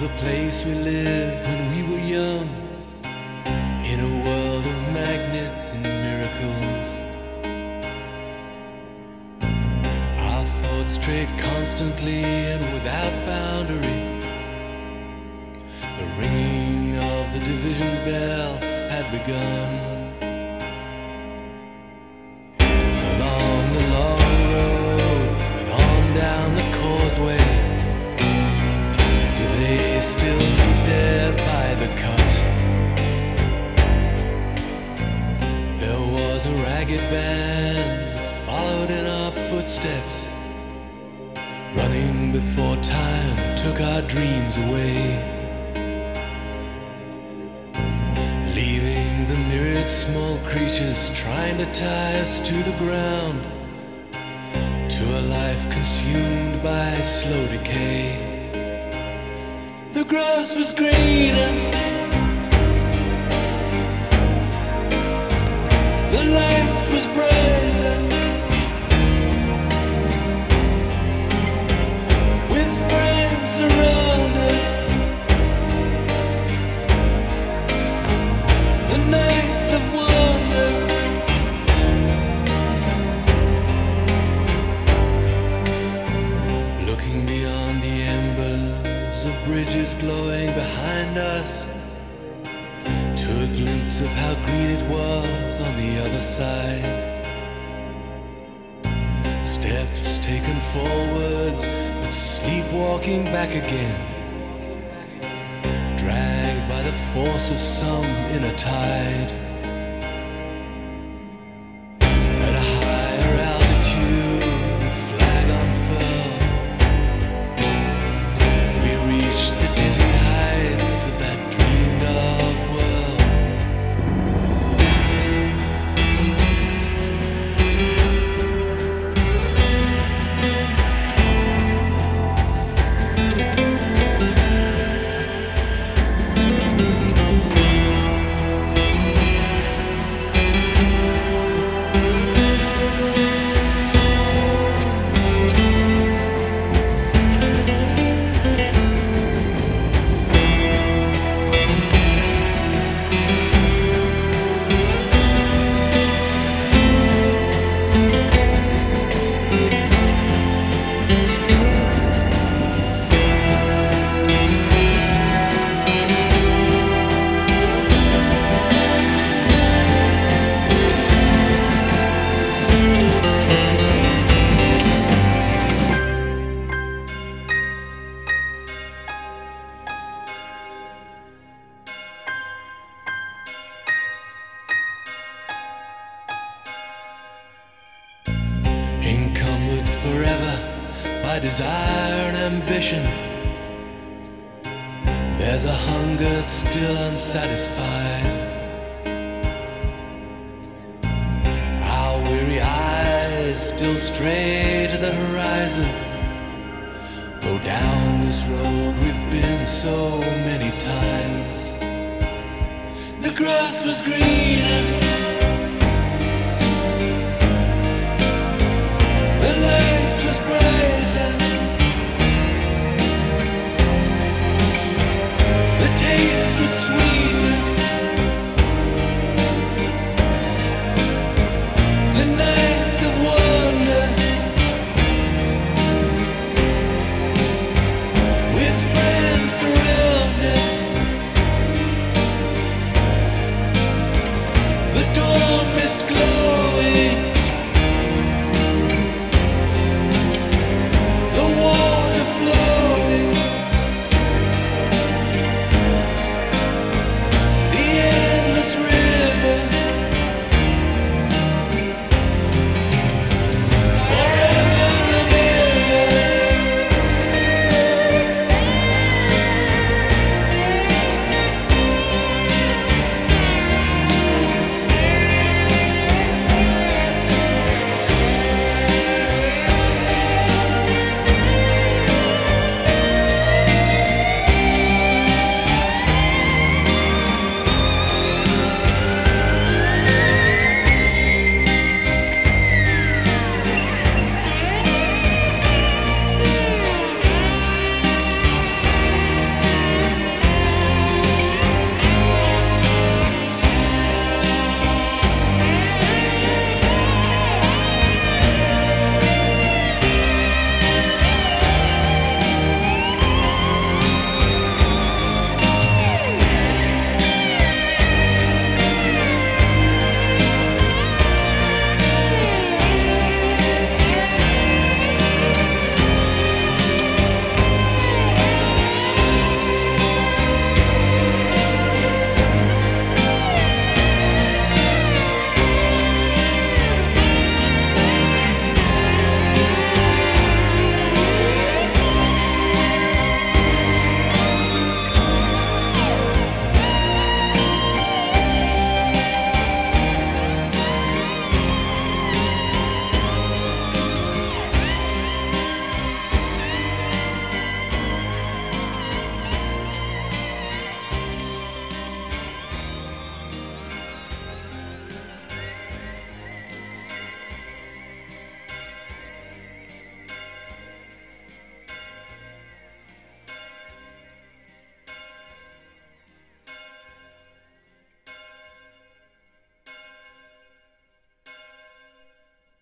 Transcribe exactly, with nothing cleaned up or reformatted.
the place we lived when we were young, in a world of magnets and miracles. Our thoughts strayed constantly and without boundary. The ringing of the division bell had begun. Along the long road and on down the causeway, do they still meet there by the cut? There was a ragged band that followed in our footsteps, running before time took our dreams away, leaving the myriad small creatures trying to tie us to the ground, to a life consumed by slow decay. The grass was greener, the light was brighter, with friends around us. The nights of wonder, looking beyond the embers of bridges glowing behind us, to a glimpse of how green it was on the other side. Steps taken forwards, but sleepwalking back again, dragged by the force of some inner tide. At a higher altitude, with flag unfurled, we reached the dizzy heights of that dreamed of world. Encumbered forever by desire and ambition, there's a hunger still unsatisfied. Our weary eyes still stray to the horizon, though down this road we've been so many times. The grass was greener,